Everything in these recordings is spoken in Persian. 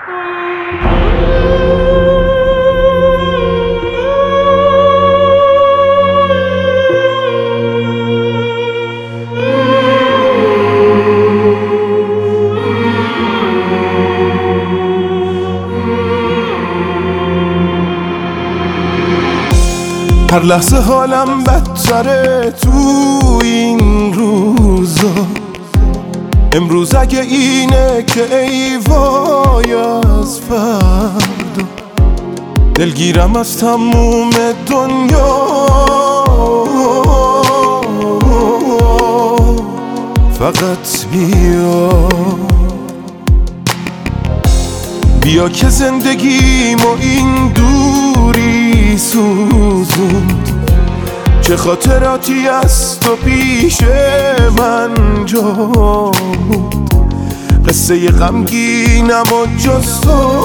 هر لحظه حالم بدتره تو این روزا. امروز اگه اینه که ای وای از فردا، دلگیرم از تموم دنیا. فقط بیا که زندگیمو این دوری سوزوند. چه خاطراتی از تو پیش من جا بود، قصه غمگینم و جز تو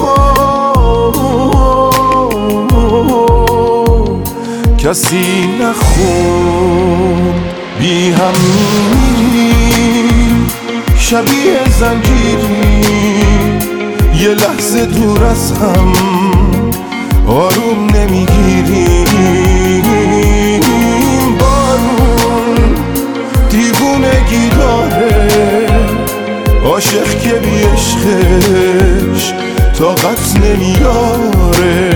کسی نخوند. بی هم میریم شبیه زنجیری، یه لحظه دور از هم آروم نمیگیریم. بارون دیوونگی داره، عاشق که بی عشقش طاقت نمیاره.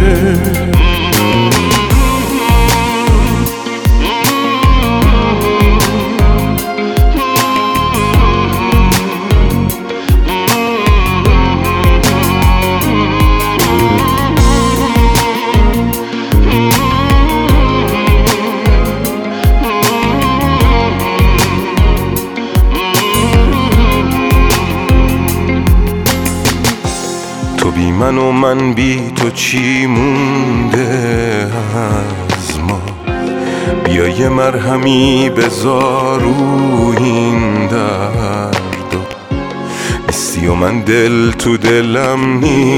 تو بی من و من بی تو چی مونده از ما؟ بیا یه مرهمی بذار رو این درد. نیستی و من دل تو دلم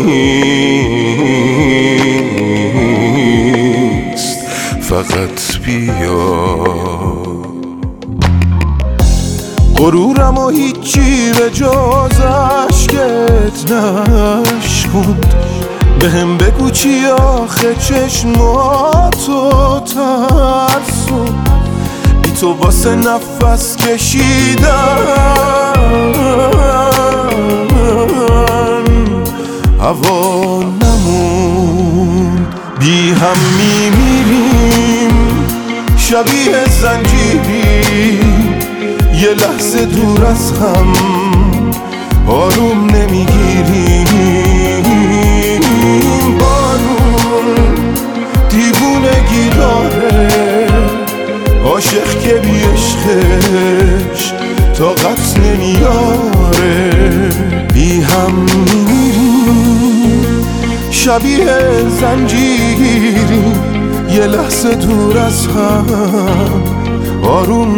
نیست، فقط بیا. غرورم و هیچی به جز عشقت نشکند. بهم بگو چی آخه چشماتو ترسون. بی تو واسه نفس کشیدن هوا نموند. بی هم میمیریم شبیه زنجیری، یه لحظه دور از هم آروم نمیگیریم. بارون دیوونگی داره، عاشق که بی عشقش طاقت نمیاره. بی هم میمیریم شبیه زنجیری، یه لحظه دور از هم آروم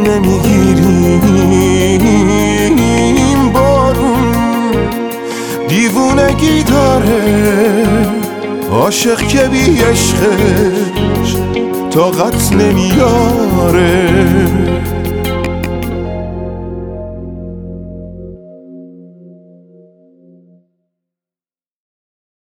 نمیگیریم. بارون دیوونگی داره، عاشق که بی عشقش طاقت نمیاره.